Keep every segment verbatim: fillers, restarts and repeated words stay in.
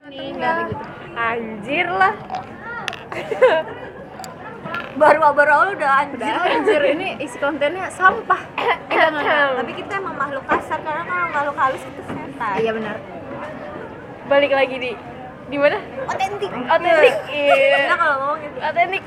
Tinggal gitu. Anjir lah. Baru-baru awal udah anjir. Udah anjir, ini isi kontennya sampah. Enggak, enggak. Tapi kita emang makhluk kasar karena kalau makhluk halus itu setan. Iya benar. Balik lagi di di mana? Otentik. Otentik. Iya. Kita kalau ngomong gitu. Otentik.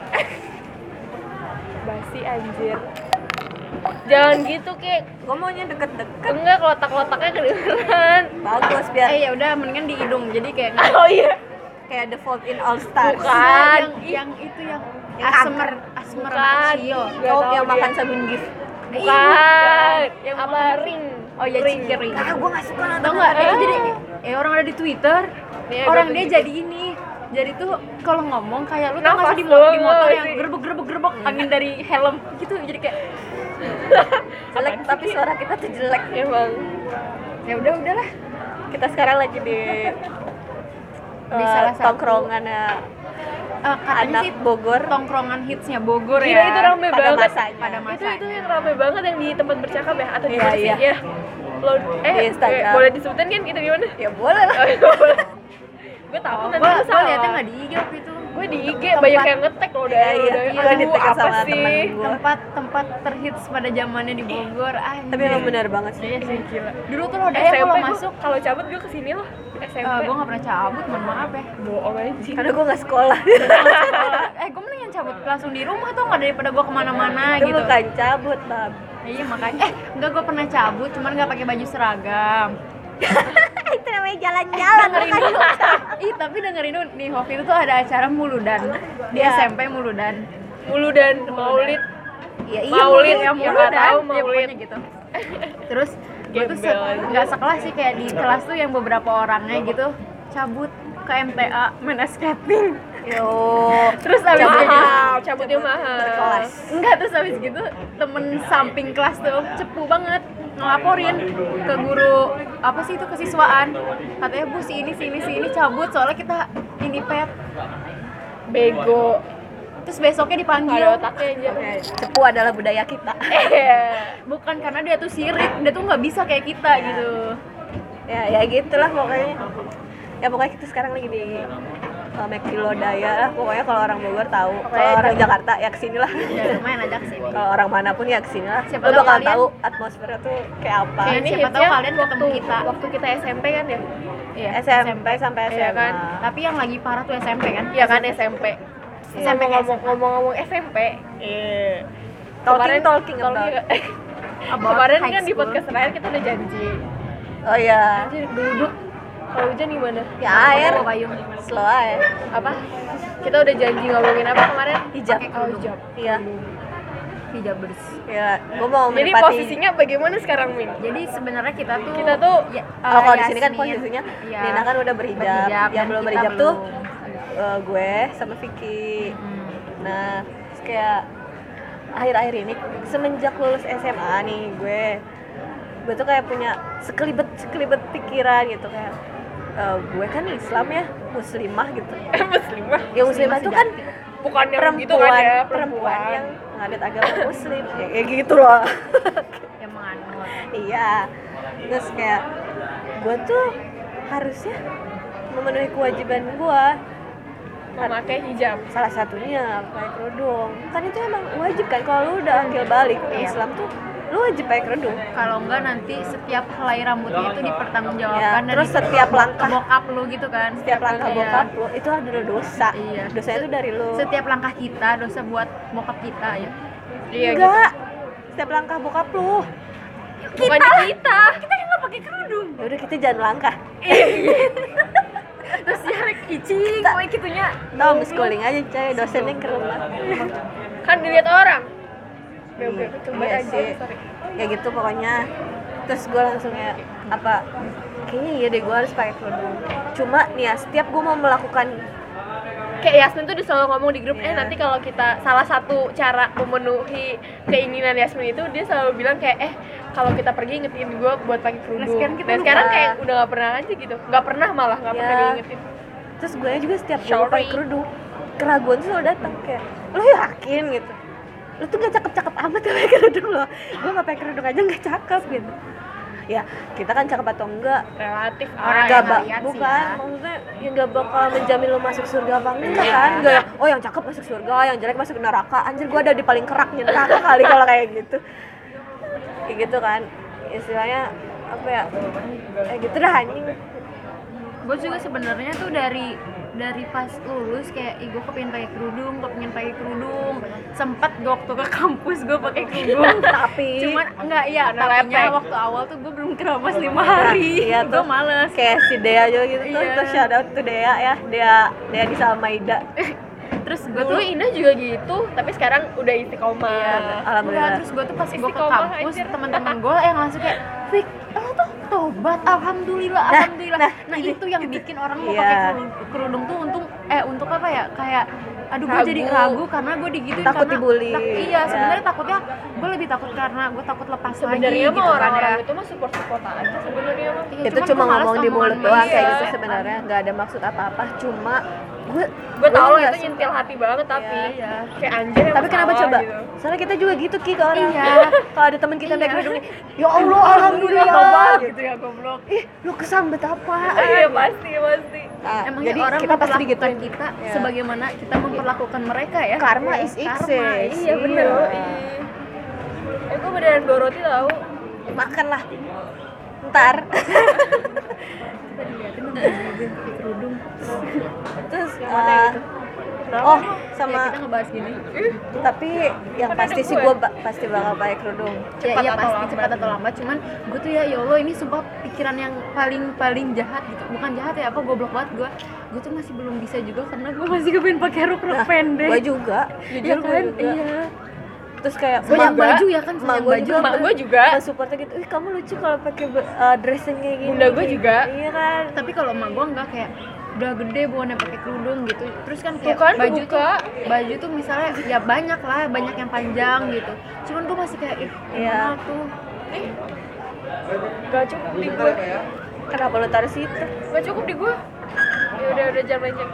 Basi anjir. Jangan gitu, Kek. Gua maunya deket-deket. Enggak, kotak-kotaknya kedengeran. Bagus biar. Eh ya udah mendingan di hidung. Jadi kayak Oh iya. Kayak The Fault in All Stars. bukan yang, yang itu yang Yang asmer kanker. asmer Bukan. kecil. Kau Gak yang tahu makan dia. sabun gift. Bukan. Yang apa ring? Oh ya Ring. cikiri. Kakak gua enggak suka nonton. Tau nggak? nonton Itu itu. jadi eh orang ada di Twitter. Nih, Orang gua dia tunjukin. jadi ini. Jadi tuh kalau ngomong kayak lu tau nggak Nafas sih di, mo- di doang, motor nggak yang sih? gerbek gerbek gerbek angin dari helm gitu jadi kayak jelek tapi suara kita tuh jelek. emang. Ya udah udahlah. Kita sekarang lagi di Di eh, salah satu- tongkrongannya Eh, katanya anak sih Bogor. tongkrongan hitsnya Bogor Gila, ya. itu rame pada banget. masanya. Pada Itu- masanya. itu Itu yang rame banget yang di tempat bercakap ya atau Iya, gimana sih? iya. Ya. Lo eh Di Instagram. eh, boleh disebutin kan itu gimana? Ya boleh lah. Gue tahu Oh, nanti gua- gue gua salah. liatnya nggak di I G waktu itu. Gue di I G Tempat- banyak yang ngetek loh udah Iya, iya. udah Gua aduh, di-tag apa sama sih? temen gua. Tempat tempat terhits pada zamannya di Bogor. Anjir. Tapi emang benar banget sih. Iya sih gila. Dulu tuh lo Eh, udah S M P kalau gua- masuk kalau cabut gue kesini loh. S M P. Eh, gue nggak pernah cabut, mohon maaf ya. Bohong aja. Karena gue nggak sekolah. eh gue mendingan cabut langsung di rumah tuh nggak daripada gue kemana-mana Itu gitu. bukan cabut, Bab. Iya makanya. Eh enggak gue pernah cabut, cuman nggak pakai baju seragam. Itu namanya jalan-jalan. dengerin bukan dulu. Ih tapi dengerin dulu nih Hoki itu tuh ada acara Muludan di Iya. S M P Muludan. Muludan Maulid. Ya iya, Maulid Maulid. yang Ya, Muludan. nggak tahu, Ya, Maulid. pokoknya gitu. Terus gue tuh se- Gembel. nggak sekelas sih kayak di kelas tuh yang beberapa orangnya gitu cabut ke M T A main skating. Yo. Terus abis Cabut gitu, mahal, cabutnya mahal. berkelas. Enggak, terus abis gitu temen samping kelas tuh cepu banget ngelaporin ke guru apa sih itu kesiswaan. Katanya bu si ini si ini si ini cabut soalnya kita ini pet. Bego. Terus besoknya dipanggil. Ada otaknya aja. Cepu adalah budaya kita. Bukan karena dia tuh sirik, dia tuh nggak bisa kayak kita gitu. Ya, ya gitulah pokoknya. Ya pokoknya kita sekarang lagi di uh, McD Lodaya lah. Pokoknya kalau orang Bogor tahu, kalau orang Jakarta ya kesini lah. Ya lumayan aja kesini. Kalau orang manapun ya kesini lah. Siapa Lo tahu bakal kalian- tahu atmosfernya tuh kayak apa. Kayak Ini siapa tahu hitsnya kalian ketemu waktu- kita. waktu kita S M P kan ya? Iya, S M P sampai S M A. Iya kan? Tapi yang lagi parah tuh S M P kan? Iya kan S M P. Iya. Sampai ngomong ngomong-ngomong S M P. Iya. Talking talking about. About Kemarin high kan di school. podcast terakhir kita udah janji. Oh iya. Anjir, duduk. Kalau hujan gimana? Ya air. Bawa payung. Slow aja. Apa? Kita udah janji ngomongin apa kemarin? Hijab. Pakai Oh, kerudung. hijab. Iya. Hijabers. Ya, gua mau Jadi menikmati. posisinya bagaimana sekarang, Min? Jadi sebenarnya kita tuh Kita tuh ya, Oh, kalau eh, di sini kan Yasmin, posisinya iya, Nina kan udah berhijab. berhijab, Yang dan belum kita berhijab tuh belum. eh, gue sama Vicky. Hmm. Nah, terus kayak akhir-akhir ini semenjak lulus S M A nih gue gue tuh kayak punya sekelibet sekelibet pikiran gitu kayak eh, gue kan Islam ya, muslimah gitu. Muslimah. Ya muslimah tuh kan Bukan yang perempuan, gitu kan ya, perempuan yang ngadet agama muslim. Ya, kayak gitu loh. yang menganut. Iya. Terus kayak gue tuh harusnya memenuhi kewajiban gue. memakai hijab. Salah satunya pakai kerudung. Kan itu emang wajib kan kalau lu udah akil balik ke Iya. Islam tuh lu wajib pakai kerudung. Kalau enggak nanti setiap helai rambutnya itu dipertanggungjawabkan Ya, dan terus di- setiap ke langkah bokap lu gitu kan. Setiap langkah Iya. bokap lu itu adalah dosa. Iya. Dosanya itu dari lu. Setiap langkah kita dosa buat bokap kita ya. Iya gitu. Enggak. Setiap langkah bokap lu. Bukannya kita. Kita yang enggak pakai kerudung. Ya udah kita jangan langkah. Terus ya rek icing, kowe kitunya. Tahu homeschooling aja coy, dosennya keren banget. Kan dilihat orang. Oke, oke, Iya, coba iya aja. sih. Sorry. Ya gitu pokoknya. Terus gue langsung ya apa kayaknya iya deh gue harus pakai kerudung. Cuma nih ya setiap gue mau melakukan Kayak Yasmin tuh dia selalu ngomong di grup, eh Iya. nanti kalau kita salah satu cara memenuhi keinginan Yasmin itu dia selalu bilang kayak eh kalau kita pergi ingetin gue buat pakai kerudung. Nah, sekarang kita Dan sekarang lupa. kayak udah nggak pernah aja gitu, nggak pernah malah nggak pernah Iya. diingetin. terus gue juga setiap gue Sorry. pakai kerudung keraguan tuh selalu datang kayak lo yakin gitu lo tuh gak cakep-cakep amat ya pakai kerudung lo gue gak pakai kerudung aja gak cakep gitu ya kita kan cakep atau enggak relatif Orang nggak yang ba- ngeliat sih bukan ya. maksudnya yang nggak bakal menjamin lo masuk surga apa enggak Iya. kan enggak oh yang cakep masuk surga yang jelek masuk neraka anjir gua ada di paling keraknya neraka kali kalau kayak gitu kayak gitu kan istilahnya apa ya kayak gitu dah anjing. Gue juga sebenarnya tuh dari dari pas lulus kayak ih gue kepengen pakai kerudung, kepengen pakai kerudung. Sempet gue waktu ke kampus gue pakai kerudung, Tapi cuman enggak ya, Karena tapinya lepek. waktu awal tuh gue belum keramas lima hari. iya Gue tuh males. kayak si Dea juga gitu tuh Iya. tuh shout out to Dea ya Dea Dea di Salmaida. Terus gue dulu tuh Indah juga gitu tapi sekarang udah istiqomah. Iya, Alhamdulillah. terus gue tuh pas gue ke Istiqomah, kampus, anjir. teman-teman gue yang langsung kayak, Fik, lo tuh tobat, alhamdulillah, Nah, alhamdulillah. nah, Nah, itu yang bikin orang mau Iya. pakai kerudung, kerudung tuh untung, eh untuk apa ya? Kayak, aduh gue Ragu. jadi ragu karena gue digituin Takut karena dibully. tak- iya, Ya. sebenarnya takutnya gue lebih takut karena gue takut lepas lagi Sebenarnya gitu mah kan orang-orang ya. itu mah support support aja sebenarnya mah. Iya, Itu cuman cuma gua males ngomong di mulut omongan doang dia. kayak gitu sebenarnya nggak ada maksud apa-apa cuma gue Gue tau loh nggak itu nyentil hati banget tapi Iya. kayak anjir emang tapi kenapa salah coba gitu. soalnya kita juga gitu Ki ke orang Iya. kalau ada teman kita naik Iya. kerudung nih ya Allah alhamdulillah tobat gitu gitu ya goblok. ih lu kesambet apa Iya pasti pasti. Nah, Emangnya jadi orang kita pasti memperlakukan digituin kita Ya. sebagaimana kita memperlakukan mereka ya. Karma Iya, is karma, exist. Iya bener. Iya. Eh gue beneran bawa roti tau. makan lah ntar kerudung. terus Yang mana eh, gitu? oh Ya, sama kita ngebahas gini. tapi yang Kan pasti ada sih gue. gue ba- pasti bakal pakai kerudung Ya, Cepat iya atau pasti lambat. cepat atau lambat, cuman gue tuh ya ya Allah ini sumpah pikiran yang paling paling jahat gitu. Bukan jahat ya, apa goblok banget gue. Gue tuh masih belum bisa juga karena gue masih kepengen pakai rok rok pendek. gue juga Iya jujur gue kan? juga Iya. terus kayak Banyak emak- baju ya kan, emak banyak gue baju. juga Mak gue juga. supportnya gitu, ih kamu lucu kalau pakai be- uh, dressing kayak gini. Bunda gue juga. Iya kan. Tapi kalau emak gue enggak kayak udah gede bukannya pakai kerudung gitu. Terus kan kayak Tuh kan, baju kebuka. tuh baju tuh misalnya ya banyak lah, banyak yang panjang gitu. Cuman gue masih kayak ih, Iya. gimana tuh? Nih. Gak cukup di gue. Kenapa lu taruh situ? Gak cukup di gue. Ya udah udah jam aja.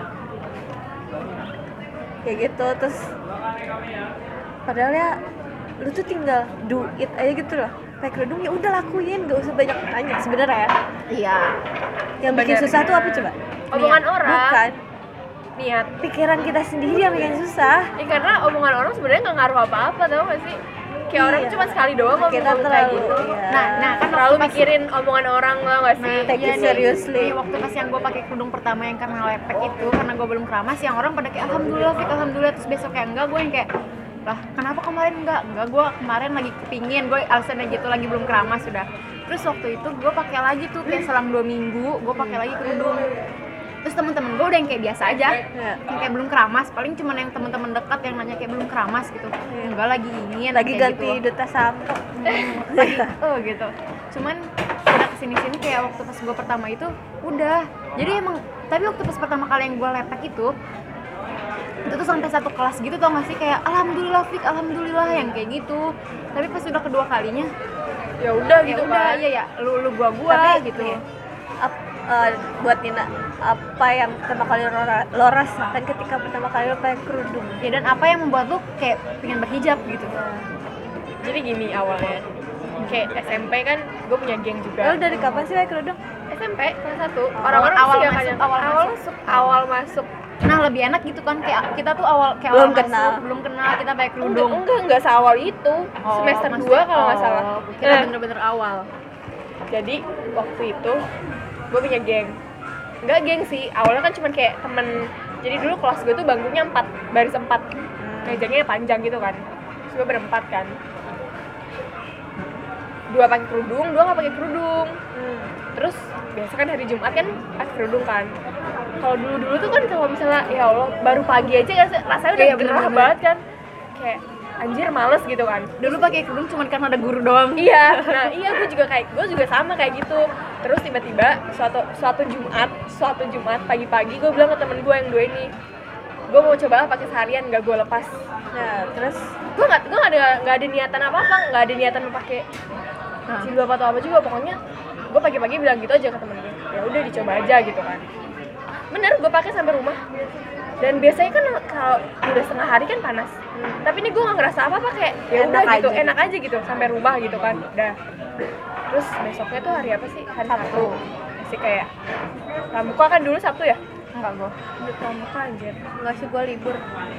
Kayak gitu terus padahal ya lu tuh tinggal do it aja gitu loh. Pakai kerudung ya udah lakuin, gak usah banyak tanya sebenarnya ya. Iya. Yang bikin Sebenarnya. susah tuh apa coba? Omongan orang. Bukan. Niat. Pikiran kita sendiri yang bikin susah. Ya, karena omongan orang sebenarnya nggak ngaruh apa-apa tau gak sih? Kayak orang Iya. cuma sekali doang ngomong Kita kayak terlalu gitu. iya. Nah, nah kan Terlalu waktu pas- mikirin omongan orang tau gak sih? Take iya it nih, seriously. nih, waktu pas yang gue pakai kerudung pertama yang karena lepek itu, karena gue belum keramas, yang orang pada kayak alhamdulillah, Fik, alhamdulillah. Terus besok kayak enggak, gue yang kayak lah kenapa kemarin enggak? Enggak, gue kemarin lagi kepingin, gue alasannya gitu lagi belum keramas sudah. Terus waktu itu gue pakai lagi tuh kayak selang dua minggu, gue pakai lagi kerudung. Terus temen-temen gue udah yang kayak biasa aja, Iya. yang kayak belum keramas, paling cuman yang temen-temen dekat yang nanya kayak belum keramas gitu. Enggak lagi ingin Lagi kayak ganti gitu. duta sampo. Oh gitu. Cuman udah kesini sini kayak waktu pas gue pertama itu udah. Jadi emang tapi waktu pas pertama kali yang gue lepek itu itu tuh sampai satu kelas gitu tau gak sih kayak alhamdulillah Fik, alhamdulillah yang kayak gitu. Tapi pas udah kedua kalinya Ya udah ya gitu udah kan. ya ya lu lu gua gua Tapi gitu. nih, ap- eh, buat Nina apa yang pertama kali lo, ra- lo rasakan ketika pertama kali lo pakai kerudung? Ya dan apa yang membuat lu kayak pengen berhijab gitu. Jadi gini awalnya. Kayak S M P kan gue punya geng juga. Lo dari kapan sih pakai kerudung? S M P kelas satu. Orang-orang awal sih gak masuk, kayak- awal awal masuk. masuk, awal masuk. Nah lebih enak gitu kan kayak kita tuh awal kayak Belum awal kenal. masuk, belum kenal kita pakai Enggak, kerudung. enggak, enggak seawal itu. Oh, Semester maksudnya- dua kalau nggak salah. Oh, kira Nah, bener-bener awal. jadi waktu itu gue punya geng. Enggak geng sih, awalnya kan cuma kayak temen. Jadi dulu kelas gue tuh bangkunya empat, baris empat. Mejanya panjang gitu kan. Terus gue berempat kan. Dua pakai kerudung, dua nggak pakai kerudung. Terus biasa kan hari Jumat kan pakai kerudung kan. Kalau dulu-dulu tuh kan kalau misalnya ya Allah baru pagi aja ras- rasanya udah Iya, gerah bener-bener. banget kan. Kayak anjir males gitu kan. Dulu pakai kerudung cuma karena ada guru doang. Iya, nah iya gue juga kayak gue juga sama kayak gitu. Terus tiba-tiba suatu suatu Jumat, suatu Jumat pagi-pagi gue bilang ke temen gue yang dua ini, gue mau coba pakai seharian nggak gue lepas. Nah, terus Gue nggak gue nggak ada nggak ada niatan apa apa, nggak ada niatan mau pakai Nah. jilbab atau apa juga. Pokoknya gue pagi-pagi bilang gitu aja ke temen gue. Ya udah dicoba aja gitu kan. Bener gue pakai sampai rumah. Dan biasanya kan kalau udah setengah hari kan panas. Tapi ini gue nggak ngerasa apa-apa kayak ya udah Enak gitu, aja. enak aja gitu sampai rumah gitu kan. Udah. terus besoknya tuh hari apa sih? Hari Sabtu. Masih kayak pramuka kan dulu Sabtu ya? Enggak gua. Udah pramuka anjir. Nggak sih, gue libur.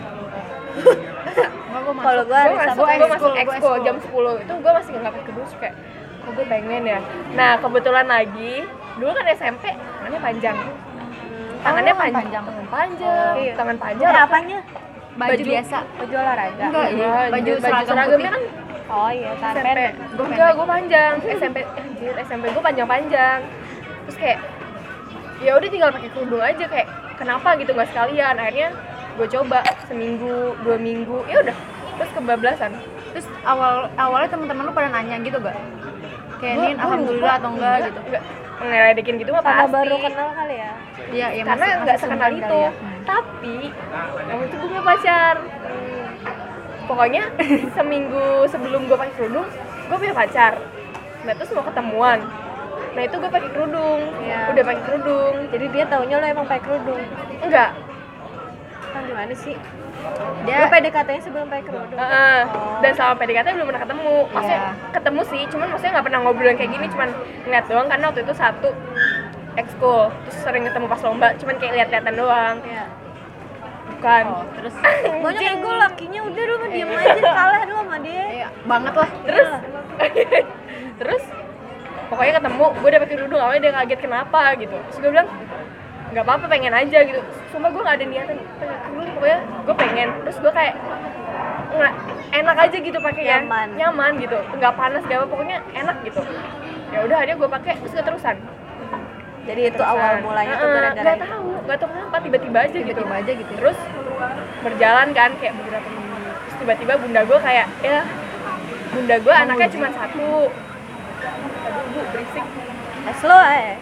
Enggak gua masuk. Kalau gue Gue hari masuk, Sabtu gua gue masuk ekskul, gua ekskul ekskul. jam sepuluh. Itu gue masih nggak pakai kedus kayak kok gue pengen ya. Nah kebetulan lagi dulu kan S M P tangannya panjang. Tangannya Oh, panjang. panjang. Tangan panjang. Iya. Tangan panjang. Eh, apanya? Baju, Baju. biasa. Baju olahraga. Enggak, iya. Iya, Baju anjir, seragam seragamnya putih. kan Oh iya, S tangan M P. pendek. Gua Enggak, pendek. gue panjang. S M P anjir, S M P gue panjang-panjang. Terus kayak ya udah tinggal pakai kerudung aja kayak kenapa gitu nggak sekalian. Akhirnya gue coba seminggu, dua minggu, ya udah terus kebablasan. Terus awal awalnya teman-teman lu pada nanya gitu gak? Kayak Gua- Nin gua alhamdulillah lupa. atau enggak gitu. Enggak. Ngeledekin gitu mah Karena pasti. baru kenal kali ya. Iya, iya Karena masih- nggak masih sekenal seumuran itu. kali ya. Tapi waktu itu gue punya pacar. Pokoknya seminggu sebelum gue pakai kerudung, gue punya pacar. Nah terus mau ketemuan. Nah itu gue pakai kerudung. Iya. Udah pakai kerudung. Jadi dia taunya lo emang pakai kerudung. Enggak. Kan gimana sih? Dia Lo P D K T-nya sebelum pakai kerudung. Heeh. Oh. Dan sama P D K T belum pernah ketemu. Maksudnya Iya. ketemu sih, cuman maksudnya nggak pernah ngobrol yang kayak gini, cuman ngeliat doang karena waktu itu satu ekskul, terus sering ketemu pas lomba, cuman kayak lihat-lihatan doang. Iya. Bukan. oh, terus Banyak ego lakinya udah lu mah diem aja, kalah lu sama dia. iya banget lah. Terus terus pokoknya ketemu, gue udah pakai kerudung, awalnya dia kaget kenapa gitu. Terus gue bilang nggak apa-apa, pengen aja gitu. Sumpah gue nggak ada niatan pakai kerudung, pokoknya gue pengen. Terus gue kayak nggak enak aja gitu pakainya, Nyaman. nyaman gitu, nggak panas nggak apa, pokoknya enak gitu. Ya udah akhirnya gue pakai terus keterusan. Jadi itu awal mulanya tuh Heeh, gara-gara nggak itu. tahu nggak tahu kenapa tiba-tiba aja gitu. Tiba-tiba aja gitu. Terus berjalan kan kayak beberapa minggu, terus tiba-tiba bunda gue kayak ya bunda gue anaknya cuma satu. Aduh bu berisik. Es lo eh.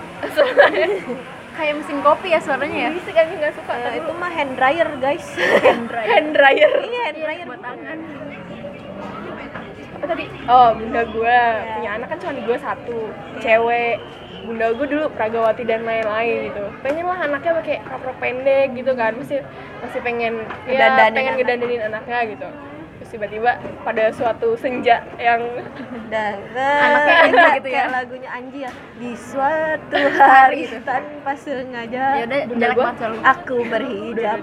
Kayak mesin kopi ya suaranya ya. Berisik aja nggak suka. Eh, Tadi itu mah hand dryer guys. Hand dryer. hand dryer. Iya, hand dryer. Buat tangan. Apa tadi? Oh bunda gue punya anak kan cuma gue satu, cewek. Bunda gue dulu pragawati dan lain-lain gitu. Pengen lah anaknya pakai rok pendek gitu kan, masih masih pengen ya Ngedandanin pengen anak. ngedandanin anaknya gitu. Terus tiba-tiba pada suatu senja yang Dan Anaknya eh, Anji kayak- gitu ya. kayak lagunya Anji ya. Di suatu hari gitu. tanpa sengaja. Ya udah Bunda jelek gua- banget selalu. Aku berhijab.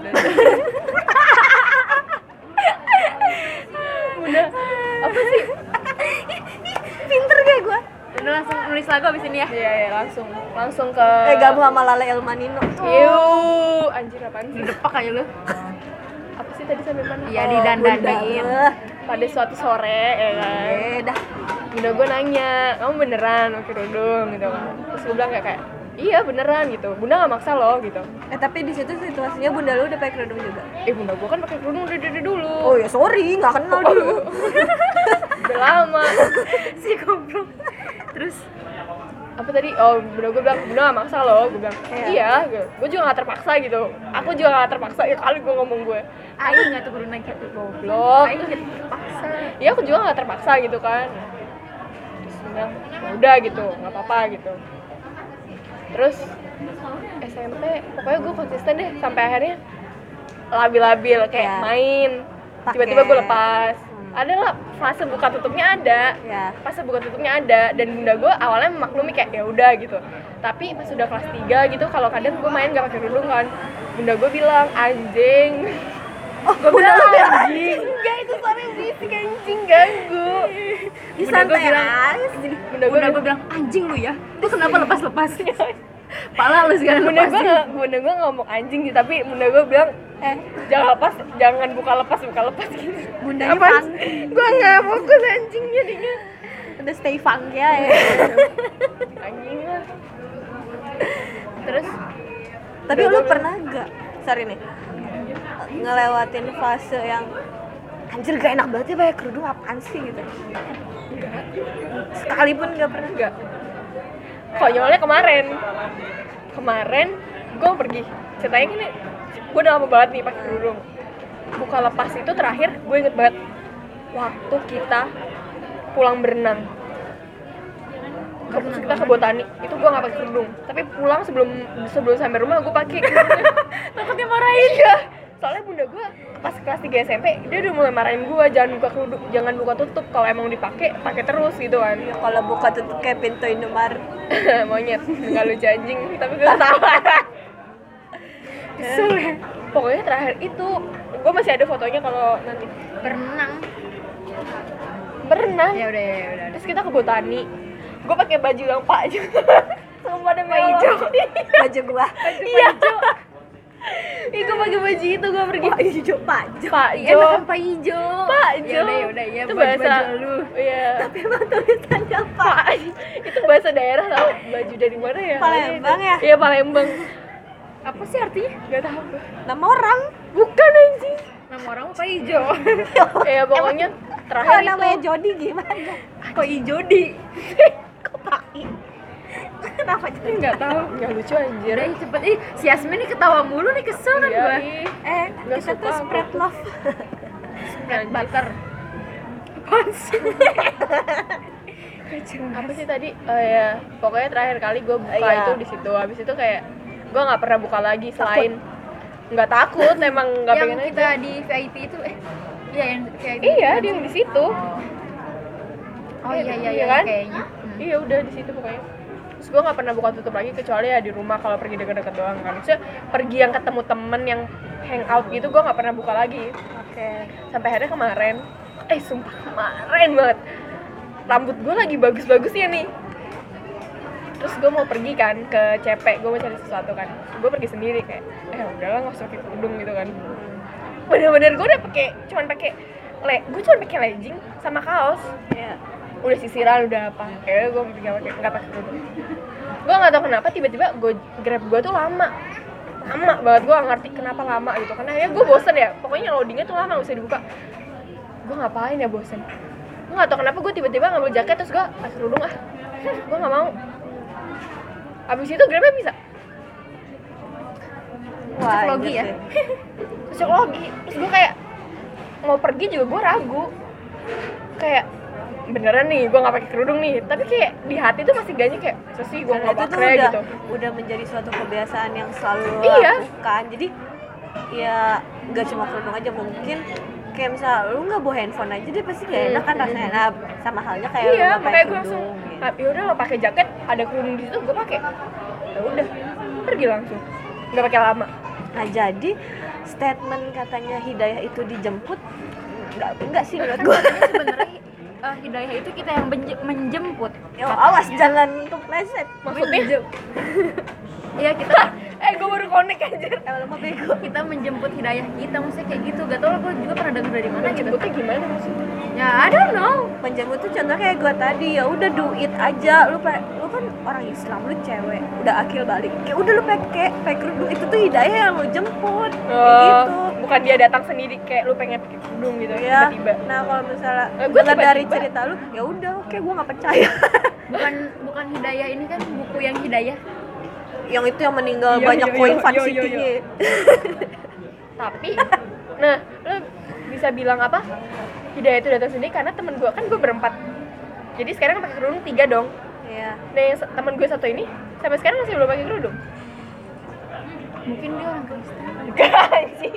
bunda apa sih? Pinter gak gua? Udah langsung nulis lagu abis ini ya. Iya ya langsung langsung ke. Eh gabung sama Lale Elmanino. Iu, anjir apaan sih? Depak aja lu. Apa sih tadi sampai mana? Iya, Oh, didandanin. Bunda. pada suatu sore ya kan. Eh dah. Bunda gue nanya, kamu beneran pakai kerudung gitu kan? Terus gue bilang kayak, kayak iya beneran gitu. Bunda nggak maksa loh gitu. Eh tapi di situ situasinya bunda lu udah pakai kerudung juga. Eh bunda gue kan pakai kerudung dari dari dulu. Oh ya sorry, nggak kenal dulu. Udah lama. Si goblok. Terus Apa tadi? Oh bunda gue bilang bunda nggak maksa loh. Gue bilang Iya. iya. Gue juga nggak terpaksa gitu. Aku juga nggak terpaksa ya kali gue ngomong gue. aing enggak tuh kudu naik gitu. Goblok. Aing gitu terpaksa. Iya aku juga nggak terpaksa gitu kan. Terus dia bilang "Ya udah gitu, nggak apa-apa gitu. Terus S M P pokoknya gue konsisten deh sampai akhirnya labil-labil kayak Ya. main. Pakai. Tiba-tiba gue lepas. Hmm. Ada lah fase buka tutupnya ada. Ya. Fase buka tutupnya ada dan bunda gue awalnya memaklumi kayak ya udah gitu. Tapi pas udah kelas tiga gitu kalau kadang gue main gak pakai kerudung kan. Bunda gue bilang anjing. Oh, Gue bunda lu bilang anjing. Enggak itu suara yang berisik anjing ganggu. Di Bunda gue santai bilang, aja. Bunda gue Bunda gue bilang anjing lu ya. Lu kenapa lepas-lepas? Pala lu sekarang Bunda gue lepasin. nggak, bunda gue ngomong anjing sih, tapi bunda gue bilang Eh, jangan lepas, jangan buka lepas, buka lepas gitu. bundanya Apaan? fun. Gue nggak fokus anjing jadinya. Udah stay funky ya. Anjing lah. Terus Tapi Bunda lu gua pernah gak, sorry nih, ngelewatin fase yang anjir gak enak banget ya pakai kerudung apaan sih gitu? Sekalipun gak pernah. enggak. Konyolnya kemarin. Kemarin gue pergi. Ceritanya gini, gue udah lama banget nih pakai kerudung. Buka lepas itu terakhir gue inget banget waktu kita pulang berenang. Ke, kita ke botani itu gue nggak pakai kerudung, tapi pulang sebelum sebelum sampai rumah gue pakai kerudungnya. Takutnya marahin ya. soalnya bunda gue pas kelas tiga S M P dia udah mulai marahin gue jangan buka kerudung, jangan buka tutup, kalau emang dipakai pakai terus gitu kan. Ya, kalau buka tutup kayak pintu Indomaret. Monyet, nggak lucu anjing, tapi gue ketawa. Kesel ya. Pokoknya terakhir itu gue masih ada fotonya kalau nanti Berenang. berenang. Ya udah ya udah. Terus kita ke botani. Gue pakai baju yang pak aja. Sumpah demi hijau. Baju gua. Iya. Ih, gue pakai baju itu gue pergi. Pak hijau Pak Jo. Pak Iya, Jo. Pak hijau. Pak Ya Jo. udah ya udah ya Itu baju bahasa baju lu. Iya. Tapi emang tulisannya Pak. Pak. Itu bahasa daerah tau. Baju dari mana ya? Palembang ya? Iya, Palembang. Apa sih artinya? Gak tahu. Nama orang. Bukan anjing. Nama orang Pak hijau. Ya pokoknya terakhir Kalau itu namanya Jody gimana? Pak hijau di. Kok Pak I? Kenapa jadi? nggak tahu. Nggak lucu anjir. Udah ih, cepet ih, si Yasmin nih ketawa mulu nih, kesel kan Iya, gua. ih. Eh, Nggak kita suka tuh aku. spread love. Spread butter. Apaan sih? Apa sih tadi? Oh ya, pokoknya terakhir kali gue buka Iya. itu di situ. Habis itu kayak gue nggak pernah buka lagi selain nggak takut, emang nggak Yang pengen kita aja. di V I P itu eh iya yang V I P. Iya, itu. dia yang di situ. Oh iya iya Iya iya kan? kayaknya. Hmm. Iya udah di situ pokoknya. Terus gue nggak pernah buka tutup lagi kecuali ya di rumah kalau pergi deket-deket doang kan. Maksudnya pergi yang ketemu temen yang hangout gitu gue nggak pernah buka lagi. Oke. Sampai akhirnya kemarin, eh sumpah kemarin banget, rambut gue lagi bagus-bagusnya nih. Terus gue mau pergi kan ke C P, gue mau cari sesuatu kan. Gue pergi sendiri kayak, eh udahlah nggak usah pakai kerudung gitu kan. Bener-bener gue udah pakai, cuman pakai le, gue cuma pakai legging sama kaos. Ya. Udah sisiran udah apa? Kayak gue nggak pakai nggak pakai kerudung. Gue nggak tahu kenapa tiba-tiba gue grab gue tuh lama, lama banget. Gue nggak ngerti kenapa lama gitu. Karena ya gue bosen ya. Pokoknya loadingnya tuh lama nggak bisa dibuka. Gue ngapain ya bosen? Gue nggak tahu kenapa gue tiba-tiba ngambil jaket terus gue pas kerudung ah. Gue nggak mau. Abis itu grabnya bisa. Wah, Psikologi iya ya? sih. Psikologi. Terus gue kayak mau pergi juga gue ragu. Kayak beneran nih gue nggak pakai kerudung nih, tapi kayak di hati tuh masih ganya kayak sesi gue Karena nggak itu tuh pakai udah, gitu. udah menjadi suatu kebiasaan yang selalu lo Iya. lakukan. Jadi ya nggak cuma kerudung aja, mungkin kayak misal lu nggak bawa handphone aja deh pasti gak enak kan rasanya. Nah, sama halnya kayak lu Iya, nggak pakai makanya gue langsung, kerudung. gitu. ah, yaudah lo pakai jaket, ada kerudung di situ, gue pakai. Ya udah, pergi langsung, nggak pakai lama. Nah, jadi statement katanya hidayah itu dijemput nggak enggak sih menurut gue. Katanya sebenarnya eh, hidayah itu kita yang benje- menjemput. Ya, awas jangan kepleset. Maksudnya? Iya kita eh, gue baru connect anjir. Emang lu mau bego. kita menjemput hidayah kita, maksudnya kayak gitu. Gak tau lah, gue juga pernah denger dari mana gitu. Jemputnya gimana maksudnya? Ya I don't know. Menjemput tuh contoh kayak gue tadi, ya udah do it aja. Lu pa- lu kan orang Islam, lu cewek, udah akil balik. Ya udah lu pakai pakai kerudung, itu tuh hidayah yang lu jemput. Kayak Oh, gitu. bukan dia datang sendiri kayak lu pengen pakai kerudung gitu Ya, tiba-tiba. nah kalau misalnya Eh, gua dengar dari tiba-tiba- cerita lu, ya udah oke gue nggak percaya. Bukan bukan hidayah ini kan buku yang hidayah. Yang itu yang meninggal Iya, banyak iya, koin iya, Fan iya, City. iya. Tapi, nah, lu bisa bilang apa? Hidayah itu datang sendiri karena temen gue kan gue berempat. Jadi sekarang pakai kerudung tiga dong. Iya. Nah, yang se- temen gue satu ini sampai sekarang masih belum pakai kerudung. Mungkin dia orang Kristen. Anjing.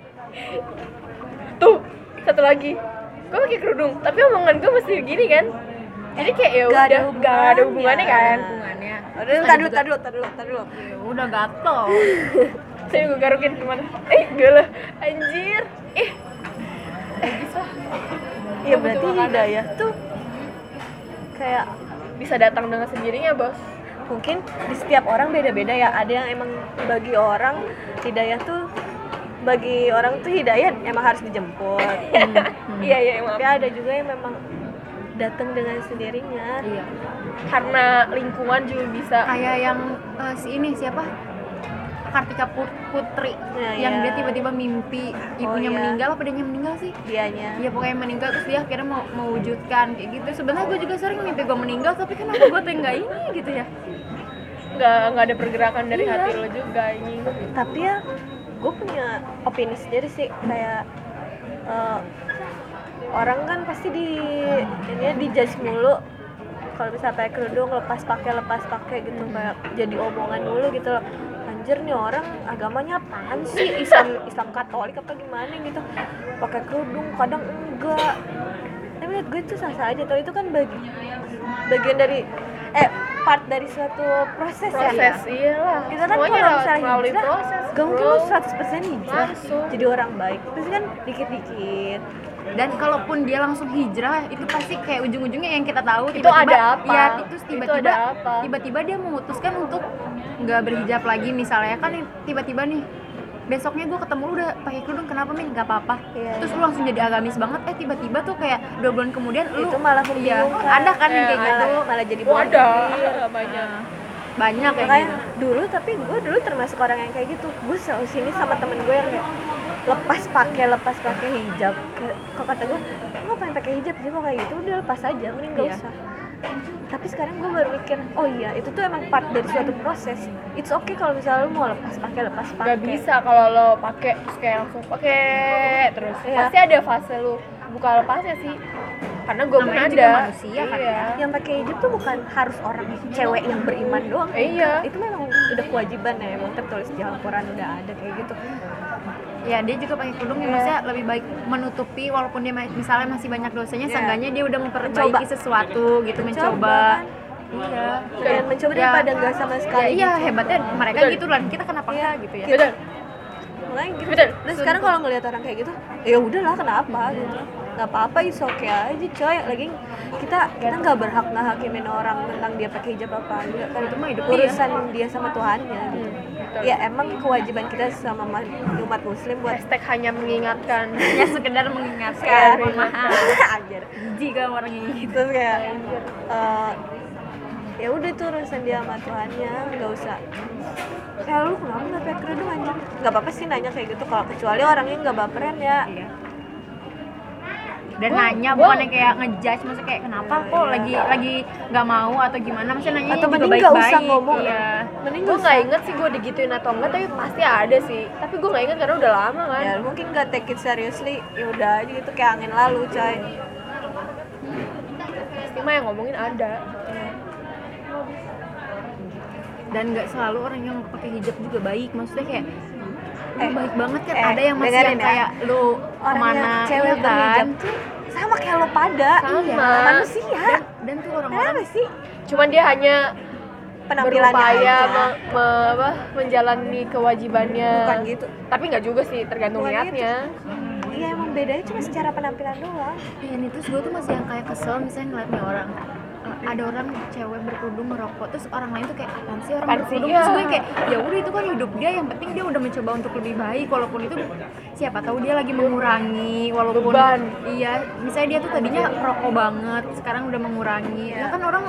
Tuh, satu lagi. Gue pakai kerudung, tapi omongan gue masih gini kan. Jadi kayak ya Gak udah, ada gak ada hubungannya kan. Hubungannya. Udah, tar dulu, tar dulu, tar dulu, tar dulu. Ya udah gatel. Saya gue garukin kemana? Eh, gak lah, anjir. Eh, Najis lah. Iya Gua butuh berarti makanan. hidayah tuh kayak Bisa datang dengan sendirinya, bos. mungkin di setiap orang beda-beda ya. Ada yang emang bagi orang hidayah tuh, bagi orang tuh hidayah emang harus dijemput. Iya, iya, emang. Tapi ada juga yang memang datang dengan sendirinya. Iya. Karena lingkungan juga bisa. Kayak yang eh, si ini siapa? Kartika Put- Putri Nah, yang iya. dia tiba-tiba mimpi ibunya iya. meninggal, apa dia meninggal sih? Dianya. Iya pokoknya meninggal, terus dia akhirnya mau mewujudkan kayak gitu. Sebenarnya gue juga sering mimpi gue meninggal, tapi kenapa gue tuh nggak ini gitu ya? Nggak, nggak ada pergerakan dari Iya. hati lo juga ini. Tapi ya gue punya opini sendiri sih, kayak eh, orang kan pasti di ini ya, dijudge mulu kalau bisa pakai kerudung, lepas pakai lepas pakai gitu, kayak jadi omongan dulu gitu loh. anjir nih orang agamanya apaan sih, Islam Islam Katolik apa gimana gitu, pakai kerudung kadang enggak. Tapi menurut gue itu sah-sah aja, tau itu kan bagi, bagian dari eh part dari suatu proses, Proses, ya. iyalah. Kita kan Semuanya kalau misalnya melalui hijrah, proses, gak mungkin bro. lu seratus persen hijrah Langsung. jadi orang baik, pasti kan dikit-dikit. Dan kalaupun dia langsung hijrah itu pasti kayak ujung-ujungnya yang kita tahu Itu tiba-tiba ada apa? ya terus Itu tiba-tiba ada apa? tiba-tiba dia memutuskan untuk nggak berhijab lagi misalnya kan, tiba-tiba nih besoknya gue ketemu lu udah pakai kerudung, kenapa Min? Nggak apa-apa. Iya. Terus lu langsung jadi agamis banget, eh tiba-tiba tuh kayak dua bulan kemudian lu Itu malah iya, membingungkan. ada kan yang Iya, kayak gitu. malah, malah jadi Oh, ada bordir. banyak. Banyak kayak Makanya gitu. dulu, tapi gue dulu termasuk orang yang kayak gitu. Gue selalu sini sama temen gue yang kayak lepas pakai lepas pakai hijab. Kayak- Kok kata gue, lo pengen pakai hijab sih kok kayak gitu, udah lepas aja, mending gak Iya. usah. Tapi sekarang gue baru mikir, oh iya itu tuh emang part dari suatu proses. It's okay kalau misalnya lo mau lepas pakai lepas pakai. Gak bisa kalau lo pakai terus kayak langsung pakai terus. Iya. Pasti ada fase lu buka lepasnya sih. Karena gue pun Namanya ada. juga manusia kan Iya. ya. Yang pakai hijab tuh bukan harus orang cewek yang beriman doang. Iya. Itu memang udah kewajiban ya, emang tertulis di Al-Quran udah ada kayak gitu. Ya dia juga pakai kerudung, Iya. maksudnya lebih baik menutupi walaupun dia ma- misalnya masih banyak dosanya, Iya. seenggaknya dia udah memperbaiki Mencoba. sesuatu gitu, mencoba. kan? Iya. Dan mencoba Ya. daripada nggak sama Ya, sekali. iya dicoba. hebatnya mereka Betul. gitu lah, kita kenapa Iya. enggak gitu ya. Betul. Makanya gitu. Betul. Dan sekarang kalau ngelihat orang kayak gitu, ya udahlah kenapa gitu. Nggak apa-apa, is okay aja coy. Lagi kita kita nggak berhak ngehakimin orang tentang dia pakai hijab apa enggak kan, Itu mah hidup dia. urusan dia sama Tuhannya gitu. Betul. Ya emang kewajiban kita sama ma- umat muslim buat Hashtag hanya mengingatkan. Ya sekedar mengingatkan, Kayak- mohon maaf. ajar. Jika orang ini gitu. Terus kayak eh, ya udah itu urusan dia sama Tuhannya, nggak usah ya lu kenapa nggak pakai kerudung anjir, nggak apa-apa sih nanya kayak gitu kalau kecuali orangnya nggak baperan ya. Iya. Dan Gua- nanya gua- bukannya kayak ngejudge, maksudnya kayak kenapa Iya, kok iya. lagi lagi nggak mau atau gimana, maksudnya nanya Atau juga mending nggak baik-baik. usah ngomong. Iya. Mending Gue nggak nggak usah. inget sih gue digituin atau enggak, tapi pasti ada sih. Tapi gue nggak inget karena udah lama kan. Ya mungkin nggak take it seriously, ya udah aja gitu kayak angin lalu coy. Pasti mah yang ngomongin ada. Dan nggak selalu orang yang pakai hijab juga baik, maksudnya kayak lu Eh, baik banget kan, eh, ada yang masih dengerin yang ya. kayak lu Orang kemana yang cewek iya kan? berhijab tuh sama kayak lo pada. Sama. Iya, manusia. dan, dan tuh orang-orang Kenapa sih Cuman dia hanya penampilannya berupaya aja? me- me- apa, menjalani kewajibannya. Bukan gitu. Tapi nggak juga sih, tergantung Bukan niatnya. Iya emang bedanya cuma secara penampilan doang. ya nih terus gue tuh masih yang kayak kesel misalnya ngeliat nih orang eh, ada orang cewek berkerudung ngerokok, terus orang lain tuh kayak apaan sih orang Apaan sih? berkerudung, Iya. terus gue kayak ya udah itu kan hidup dia, yang penting dia udah mencoba untuk lebih baik, walaupun itu siapa tahu dia lagi mengurangi, walaupun Beban. iya misalnya dia tuh tadinya rokok banget sekarang udah mengurangi, ya kan orang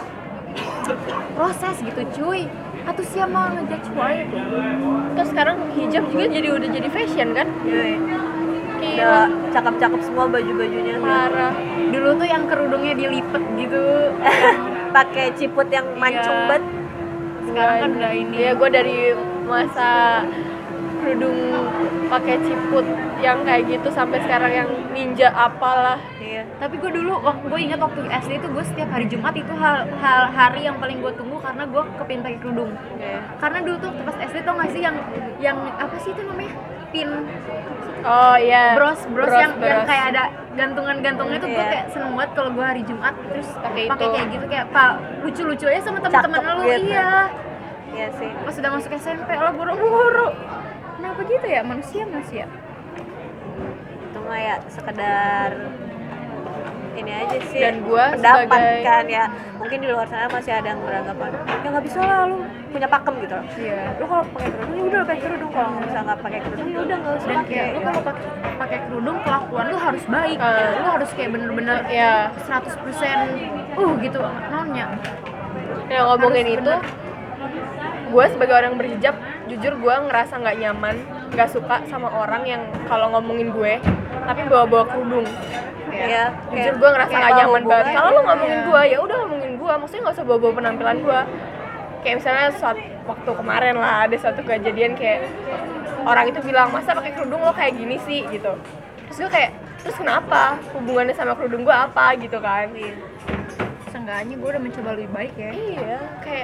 proses gitu cuy, atau siapa ngejudge wae tuh. Terus sekarang hijab juga jadi udah jadi fashion kan? Yoi. Gila. Udah cakep-cakep semua baju-bajunya. Parah. Dulu tuh yang kerudungnya dilipet gitu, Pakai ciput yang mancung Iya. banget. sekarang kan udah ini. Iya, gue dari masa kerudung pakai ciput yang kayak gitu sampai sekarang yang ninja apalah. Iya. Tapi gue dulu, waktu gue ingat waktu S D itu gue setiap hari Jumat itu hal, hal hari yang paling gue tunggu karena gue kepin pakai kerudung. Iya. Karena dulu tuh pas S D tau gak sih yang yang apa sih itu namanya, pin Oh iya. bros bros, yang yang bros. kayak ada gantungan-gantungnya tuh, gue Iya. kayak seneng banget kalau gue hari Jumat terus Pakai pakai itu. kayak gitu, kayak pak lucu-lucu aja sama teman-teman Cakep lu. gitu. Iya, Iya sih. pas sudah masuk S M P lah buru-buru. Kenapa gitu ya, manusia manusia. Itu mah ya sekedar ini aja sih. Dan gua pendapat sebagai- kan ya. Mungkin di luar sana masih ada yang beranggapan ya nggak bisa lah lu punya pakem gitu loh. Iya. Lu kalau pakai kerudung ya udah pakai kerudung, kalau misalnya nggak pakai kerudung ya udah nggak usah Dan pakai. kayak lu kalau pakai pakai kerudung kelakuan lu harus baik, Ah. kayak lu harus kayak bener-bener Ya, seratus persen uh gitu nonnya. yang ngomongin Harus itu, bener. gue sebagai orang berhijab, jujur gue ngerasa nggak nyaman, nggak suka sama orang yang kalau ngomongin gue, tapi bawa-bawa kerudung. Iya, Jujur kayak- gue ngerasa kayak nggak bawa nyaman banget. hubungan. Kalau lo ngomongin Iya. gue, ya udah ngomongin gue. Maksudnya nggak usah bawa-bawa penampilan gue. Kayak misalnya suatu waktu kemarin lah ada suatu kejadian kayak orang itu bilang, masa pakai kerudung lo kayak gini sih gitu. Terus gue kayak, terus kenapa? Hubungannya sama kerudung gue apa gitu kan? Seenggaknya gue udah mencoba lebih baik ya. Iya, kayak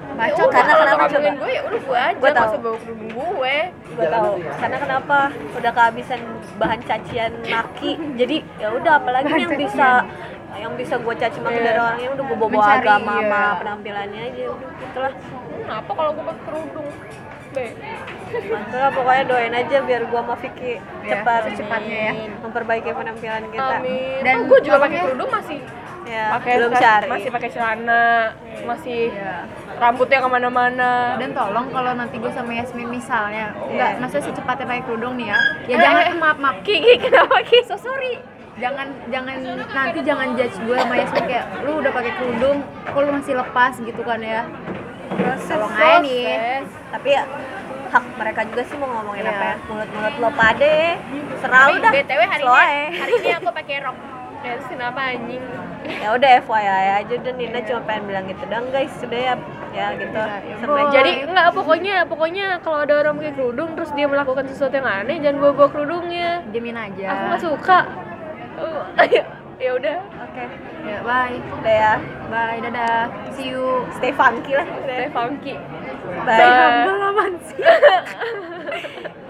Ya Bacot, udah, karena kalau kenapa ngomongin coba? gue ya udah gue aja, Gua nggak tahu. usah bawa kerudung gue. Gue tahu karena kenapa udah kehabisan bahan cacian maki jadi ya udah apalagi Bahan yang cacian. bisa yang bisa gue caci maki Iya. dari orang yang udah gue bawa Mencari, agama iya. sama penampilannya aja udah gitulah. Kenapa kalau gue pakai kerudung? Deh. Mantap pokoknya doain aja biar gue sama Vicky Ya, cepat secepatnya ya. memperbaiki penampilan kita. Amin. Dan Dan gue juga pakai makanya- kerudung masih Ya, pakai belum tas- cari. masih pakai celana, masih Iya. rambutnya kemana-mana. Dan tolong kalau nanti gue sama Yasmin misalnya nggak, Iya. maksudnya secepatnya pakai kerudung nih ya, ya Eh, jangan eh. maaf maaf Kiki kenapa Ki? so sorry, jangan jangan nanti jangan judge gue sama Yasmin kayak lu udah pakai kerudung kok lu masih lepas gitu kan ya. Proses. Tolong aja nih. Proses. Tapi ya hak mereka juga sih mau ngomongin Iya. apa ya. Mulut-mulut lo pade. Serah Tapi lu dah. B T W hari Slow ini aja. hari ini aku pakai rok. Ya terus kenapa anjing? Ya udah F Y I aja dan Nina cuma pengen bilang gitu dong guys sudah ya ya gitu Iya, ya sampai boleh. Jadi enggak, pokoknya pokoknya kalau ada orang pakai kerudung terus dia melakukan sesuatu yang aneh jangan bawa bawa kerudungnya. Diemin aja. Aku nggak suka. Uh, ya udah. oke Ya bye, udah ya bye, dadah, see you. stay funky lah Stay funky. bye Bye. Humble aman sih.